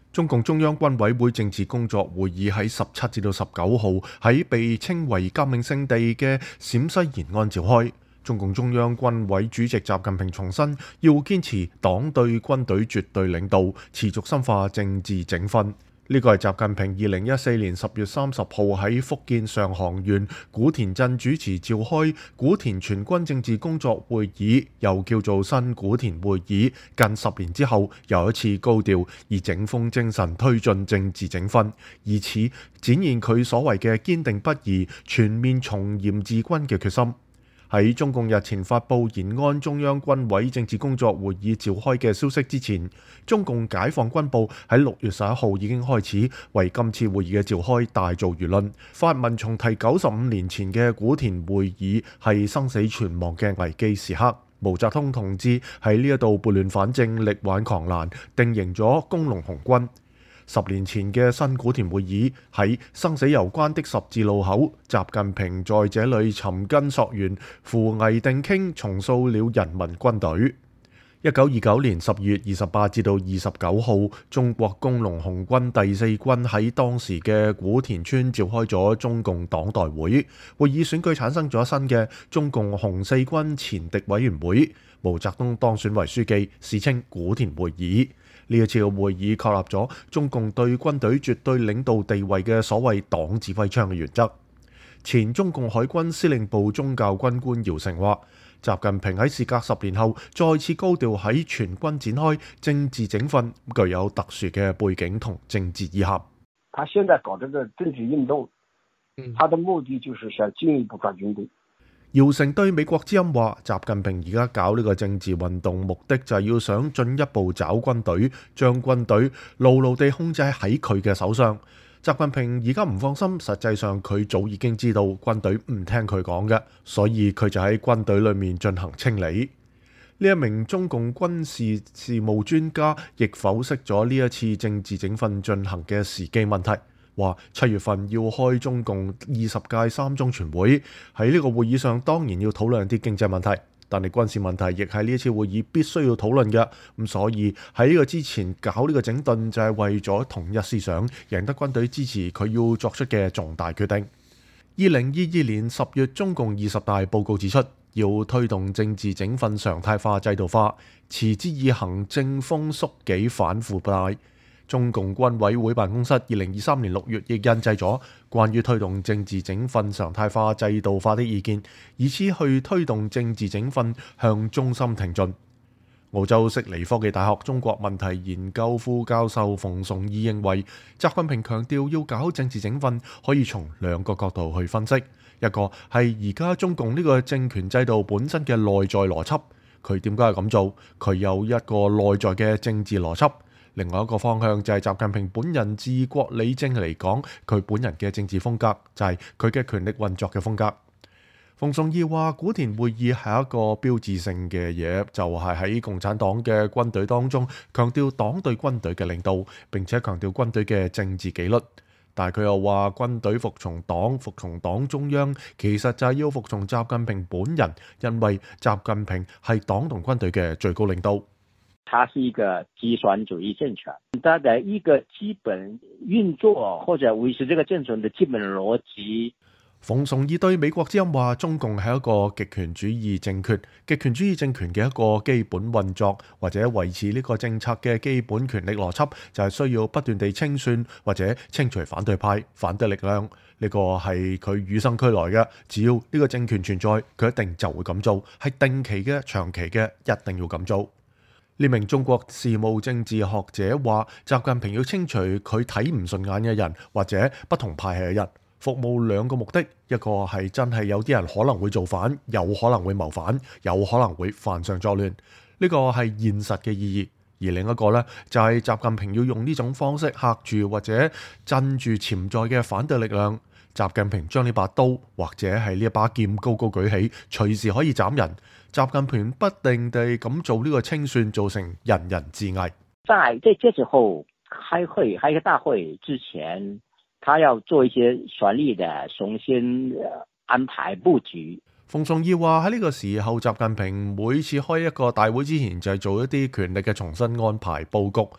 中共中央軍委會政治工作會議喺17至到19號喺被稱為革命聖地嘅陝西延安召開。中共中央軍委主席習近平重申，要堅持黨對軍隊絕對領導，持續深化政治整訓。呢個係習近平2014年10月30號喺福建上杭縣古田鎮主持召開古田全軍政治工作會議，又叫做新古田會議，近10年之後又一次高調以整風精神推進政治整訓，以此展現佢所謂嘅堅定不移、全面從嚴治軍嘅決心。喺中共日前發布延安中央軍委政治工作會議召開嘅消息之前，中共解放軍報喺6月11號已經開始為今次會議嘅召開大做輿論，發文重提95年前嘅古田會議係生死存亡嘅危機時刻，毛澤東同志喺呢一度撥亂反正、力挽狂瀾，定型咗工農紅軍。10年前嘅新古田會議喺生死攸關的十字路口，習近平在這裏尋根溯源、扶危定傾，重塑了人民軍隊。1929年12月28至到29號，中國工農紅軍第4軍喺當時嘅古田村召開咗中共黨代會，會議選舉產生咗新嘅中共紅四軍前敵委員會，毛澤東當選為書記，史稱古田會議。呢一次嘅會議確立咗中共對軍隊絕對領導地位嘅所謂黨指揮槍嘅原則。前中共海軍司令部中校軍官姚成話，習近平喺事隔10年後再次高調喺全軍展開政治整訓，具有特殊嘅背景同政治意涵。 他現在搞這個政治運動，他的目的就是想進一步抓軍隊。 姚成對美國之音話，習近平而家搞呢個政治運動，目的就係要想進一步抓軍隊，將軍隊牢牢地控制喺佢嘅手上。習近平而家唔放心，實際上佢早已經知道軍隊唔聽佢講嘅，所以佢就喺軍隊裏面進行清理。呢一名中共軍事事務專家亦剖析咗呢一次政治整訓進行嘅時機問題。話7月份要開中共20屆三中全會，喺呢個會議上當然要討論啲經濟問題，但係軍事問題亦係呢一次會議必須要討論嘅。咁所以喺呢個之前搞呢個整頓就係為咗統一思想，贏得軍隊支持佢要作出嘅重大決定。2022年10月中共20大報告指出，要推動政治整訓常態化制度化，持之以恆正風肅紀反腐敗。中共軍委會辦公室2023年6月亦印製咗關於推動政治整訓常態化制度化的意見，以此去推動政治整訓向中心挺進。澳洲悉尼科技大學中國問題研究副教授馮崇義認為，習近平強調要搞政治整訓，可以從2個角度去分析。一個係而家中共呢個政權制度本身嘅內在邏輯，佢點解係咁做？佢有一個內在嘅政治邏輯。另外一個方向就係習近平本人治國理政嚟講，佢本人嘅政治風格就係佢嘅權力運作嘅風格。馮崇義話，古田會議係一個標誌性嘅嘢，就係喺共產黨嘅軍隊當中強調黨對軍隊嘅領導，並且強調軍隊嘅政治紀律。但係佢又話，軍隊服從黨、服從黨中央，其實就係要服從習近平本人，因為習近平係黨同軍隊嘅最高領導。 它是一個極權主義政權，它的一個基本運作或者維持這個政權的基本邏輯。 馮崇義對美國之音話，中共係一個極權主義政權，極權主義政權嘅一個基本運作或者維持呢個政策嘅基本權力邏輯，就係需要不斷地清算或者清除反對派、反對力量。呢個係佢與生俱來嘅，只要呢個政權存在，佢一定就會咁做，係定期嘅、長期嘅，一定要咁做。呢名中國事務政治學者話，習近平要清除佢睇唔順眼嘅人或者不同派系嘅人，服務2個目的，一個係真係有啲人可能會造反，有可能會謀反，有可能會犯上作亂，呢個係現實嘅意義。而另一個呢，就係習近平要用呢種方式嚇住或者鎮住潛在嘅反對力量。習近平將呢把刀或者係呢一把劍高高舉起，隨時可以斬人。習近平不定地咁做呢個清算，造成人人自危。 在這時候開一個大會之前，他要做一些全力的重新安排佈局。 馮崇義話喺呢個時候，習近平每次開一個大會之前就係做一啲權力嘅重新安排佈局。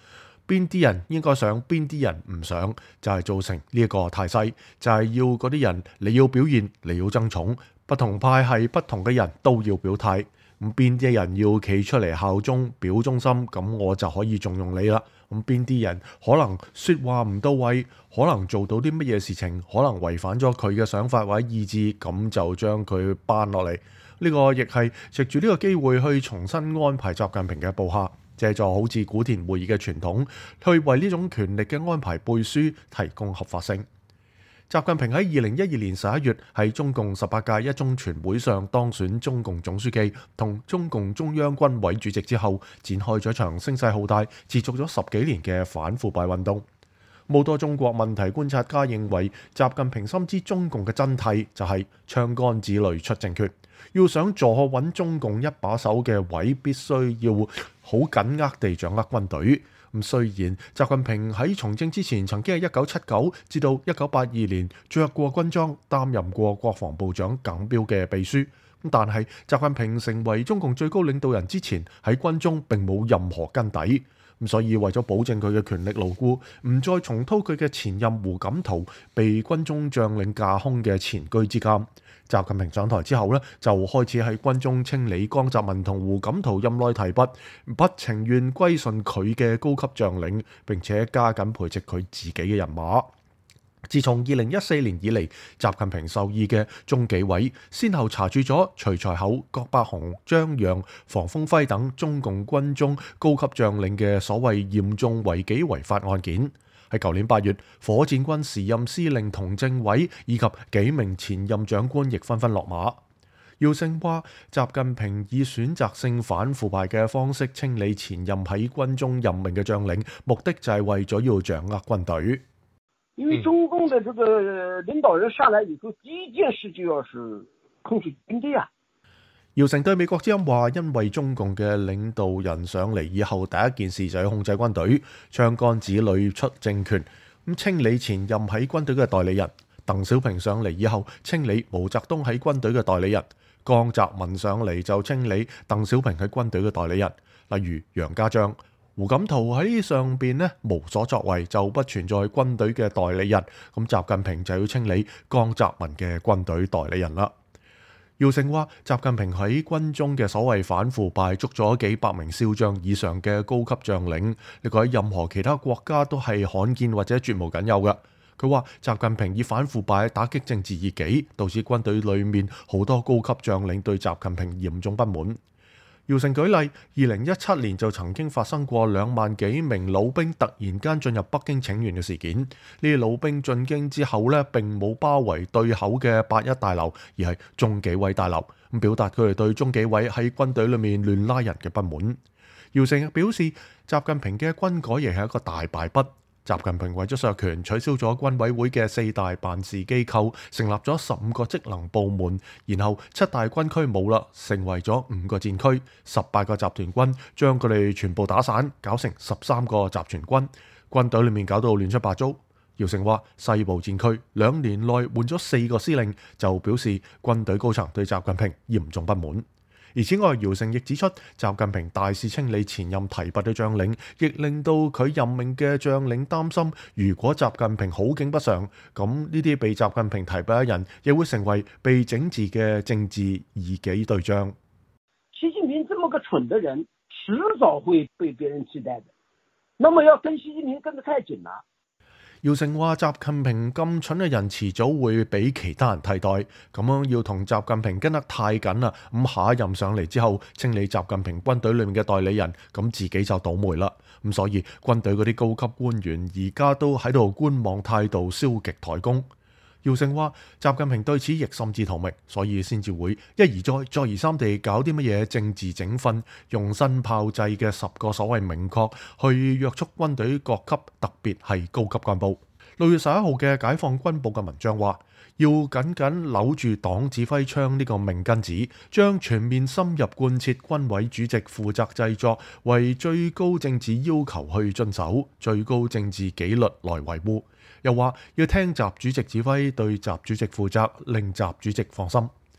邊啲人應該上，邊啲人唔上，就係造成呢一個態勢，就係要嗰啲人你要表現，你要爭寵，不同派系不同嘅人都要表態。咁邊啲人要企出嚟效忠表忠心，咁我就可以重用你啦。咁邊啲人可能説話唔到位，可能做到啲乜嘢事情，可能違反咗佢嘅想法或者意志，咁就將佢搬落嚟。呢個亦係藉住呢個機會去重新安排習近平嘅部下，借助好似古田會議嘅傳統，去為呢種權力嘅安排背書提供合法性。習近平喺2012年11月喺中共18屆一中全會上當選中共總書記同中共中央軍委主席之後，展開咗一場聲勢浩大、持續咗10幾年嘅反腐敗運動。好多中國問題觀察家認為，習近平深知中共嘅真諦就係槍桿子裏出政權，要想坐穩中共一把手嘅位，必須要好緊握地掌握軍隊。咁雖然習近平喺從政之前曾經喺1979至到1982年着過軍裝，擔任過國防部長耿飚嘅秘書，但係習近平成為中共最高領導人之前，喺軍中並冇任何根底。所以為咗保證佢嘅權力牢固，唔再重蹈佢嘅前任胡錦濤被軍中將領架空嘅前車之鑑。習近平上台之後呢，就開始喺軍中清理江澤民同胡錦濤任內提拔不情願歸順佢嘅高級將領，並且加緊培植佢自己嘅人馬。自從2014年以嚟，習近平授意嘅中紀委先後查處咗徐才厚、郭伯雄、張陽、房峰輝等中共軍中高級將領嘅所謂嚴重違紀違法案件。喺舊年8月，火箭軍時任司令童政委以及幾名前任長官亦紛紛落馬。姚勝話：習近平以選擇性反腐敗嘅方式清理前任喺軍中任命嘅將領，目的就係為咗要掌握軍隊。 因為中共的這個領導人上來以後，第一件事就要是控制軍隊啊。 姚成對美國之音話：因為中共嘅領導人上嚟以後，第一件事就係控制軍隊，槍桿子裏出政權，咁清理前任喺軍隊嘅代理人。鄧小平上嚟以後，清理毛澤東喺軍隊嘅代理人；江澤民上嚟就清理鄧小平喺軍隊嘅代理人，例如楊家將。胡錦濤喺上邊呢無所作為，就不存在軍隊嘅代理人。咁習近平就要清理江澤民嘅軍隊代理人啦。姚成話：習近平喺軍中嘅所謂反腐敗，捉咗幾百名少將以上嘅高級將領，呢個喺任何其他國家都係罕見或者絕無僅有嘅。佢話：習近平以反腐敗打擊政治異己，導致軍隊裏面好多高級將領對習近平嚴重不滿。姚成舉例，2017年就曾經發生過2萬幾名老兵突然間進入北京請願嘅事件。呢啲老兵進京之後呢，並冇包圍對口嘅8·1大樓，而係中紀委大樓，咁表達佢哋對中紀委喺軍隊裏面亂拉人嘅不滿。姚成亦表示，習近平嘅軍改亦係一個大敗筆。習近平為咗削權，取消咗軍委會嘅4大辦事機構，成立咗15個職能部門，然後7大軍區冇啦，成為咗5個戰區，18個集團軍，將佢哋全部打散，搞成13個集團軍，軍隊裏面搞到亂七八糟。姚成話：西部戰區2年內換咗4個司令，就表示軍隊高層對習近平嚴重不滿。而此外，姚成亦指出，習近平大肆清理前任提拔嘅將領，亦令到佢任命嘅將領擔心，如果習近平好景不長，咁呢啲被習近平提拔嘅人，亦會成為被整治嘅政治異己對象。 習近平這麼個蠢的人，遲早會被別人替代的。那麼要跟習近平跟得太緊啦。 姚成話：習近平咁蠢嘅人，遲早會俾其他人替代。咁樣要同習近平跟得太緊啦，咁下一任上嚟之後，清理習近平軍隊裏面嘅代理人，咁自己就倒霉啦。咁所以軍隊嗰啲高級官員而家都喺度觀望態度，消極怠工。姚成話：習近平對此亦心知肚明，所以先至會一而再、再而三地搞啲乜嘢政治整訓，用新炮製嘅10個所謂明確去約束軍隊各級，特別係高級幹部。6月11號嘅解放軍報嘅文章話，要緊緊扭住黨指揮槍呢個命根子，將全面深入貫徹軍委主席負責製作為最高政治要求去遵守，最高政治紀律來維護。又話要聽習主席指揮，對習主席負責，令習主席放心。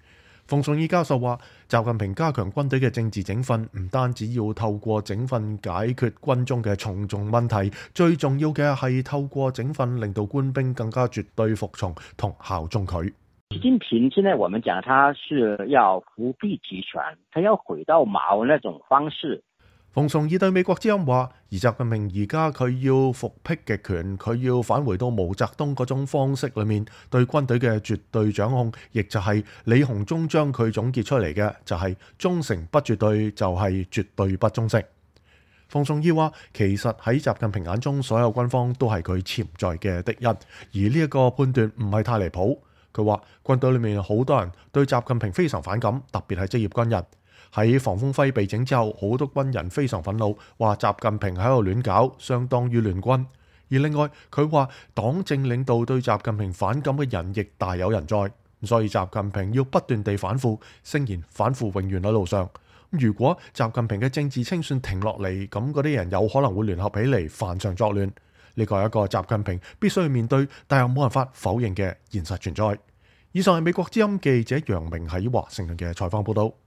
馮崇義教授話，習近平加強軍隊嘅政治整訓，唔單止要透過整訓解決軍中嘅重重問題，最重要嘅係透過整訓令到官兵更加絕對服從同效忠佢。 習近平現在我們講，他是要復辟集權，他要回到毛那種方式。 馮崇義對美國之音話，而習近平而家佢要復辟極權，佢要返回到毛澤東嗰種方式裏面，對軍隊嘅絕對掌控，亦就係李鴻忠將佢總結出嚟嘅，就係忠誠不絕對，就係絕對不忠誠。馮崇義話，其實喺習近平眼中，所有軍方都係佢潛在嘅敵人，而呢一個判斷唔係太離譜。佢話軍隊裏面好多人對習近平非常反感，特別係職業軍人。喺房峰輝被整之後，好多軍人非常憤怒，話習近平喺度亂搞，相當於亂軍。而另外，佢話黨政領導對習近平反感嘅人亦大有人在，所以習近平要不斷地反腐，聲言反腐永遠喺路上。如果習近平嘅政治清算停落嚟，咁嗰啲人有可能會聯合起嚟犯上作亂。呢個係一個習近平必須要面對，但又冇辦法否認嘅現實存在。以上係美國之音記者楊明喺華盛頓嘅採訪報道。